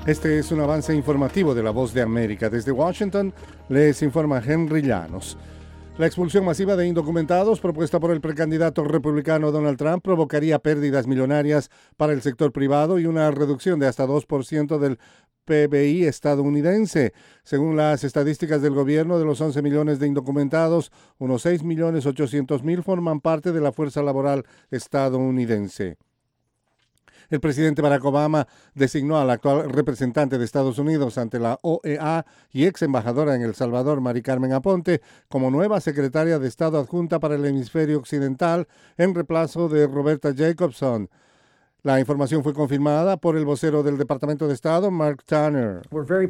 Este es un avance informativo de La Voz de América. Desde Washington les informa Henry Llanos. La expulsión masiva de indocumentados propuesta por el precandidato republicano Donald Trump provocaría pérdidas millonarias para el sector privado y una reducción de hasta 2% del PBI estadounidense. Según las estadísticas del gobierno, de los 11 millones de indocumentados, unos 6.800.000 forman parte de la fuerza laboral estadounidense. El presidente Barack Obama designó a la actual representante de Estados Unidos ante la OEA y ex embajadora en El Salvador, Mari Carmen Aponte, como nueva secretaria de Estado adjunta para el hemisferio occidental en reemplazo de Roberta Jacobson. La información fue confirmada por el vocero del Departamento de Estado, Mark Tanner.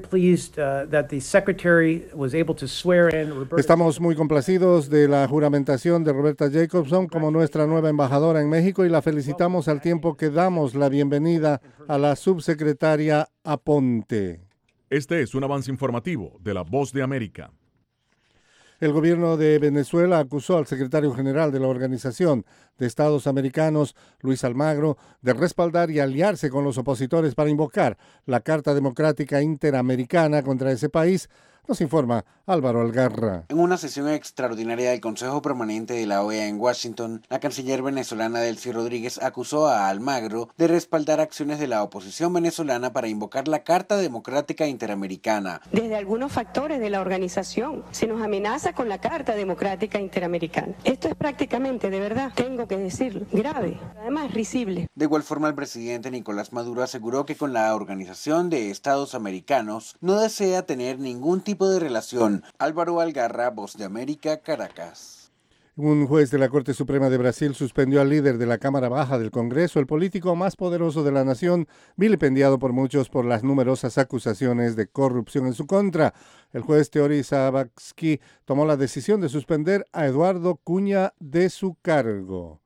Estamos muy complacidos de la juramentación de Roberta Jacobson como nuestra nueva embajadora en México y la felicitamos al tiempo que damos la bienvenida a la subsecretaria Aponte. Este es un avance informativo de La Voz de América. El gobierno de Venezuela acusó al secretario general de la Organización de Estados Americanos, Luis Almagro, de respaldar y aliarse con los opositores para invocar la Carta Democrática Interamericana contra ese país. Nos informa Álvaro Algarra. En una sesión extraordinaria del Consejo Permanente de la OEA en Washington, la canciller venezolana Delcy Rodríguez acusó a Almagro de respaldar acciones de la oposición venezolana para invocar la Carta Democrática Interamericana. Desde algunos factores de la organización se nos amenaza con la Carta Democrática Interamericana. Esto es prácticamente, de verdad, tengo que decirlo, grave, además risible. De igual forma, el presidente Nicolás Maduro aseguró que con la Organización de Estados Americanos no desea tener ningún tipo de relación. Álvaro Algarra, Voz de América, Caracas. Un juez de la Corte Suprema de Brasil suspendió al líder de la Cámara Baja del Congreso, el político más poderoso de la nación, vilipendiado por muchos por las numerosas acusaciones de corrupción en su contra. El juez Teori Sabatsky tomó la decisión de suspender a Eduardo Cunha de su cargo.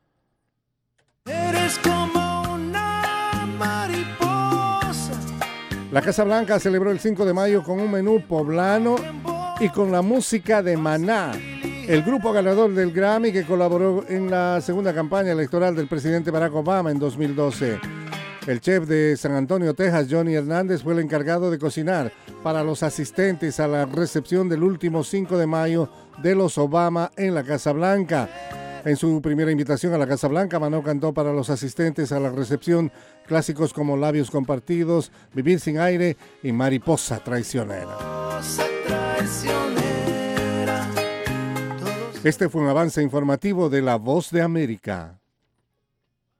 Eres como una mariposa. La Casa Blanca celebró el 5 de mayo con un menú poblano y con la música de Maná, el grupo ganador del Grammy que colaboró en la segunda campaña electoral del presidente Barack Obama en 2012. El chef de San Antonio, Texas, Johnny Hernández, fue el encargado de cocinar para los asistentes a la recepción del último 5 de mayo de los Obama en la Casa Blanca. En su primera invitación a la Casa Blanca, Maná cantó para los asistentes a la recepción clásicos como Labios Compartidos, Vivir sin Aire y Mariposa Traicionera. Este fue un avance informativo de La Voz de América.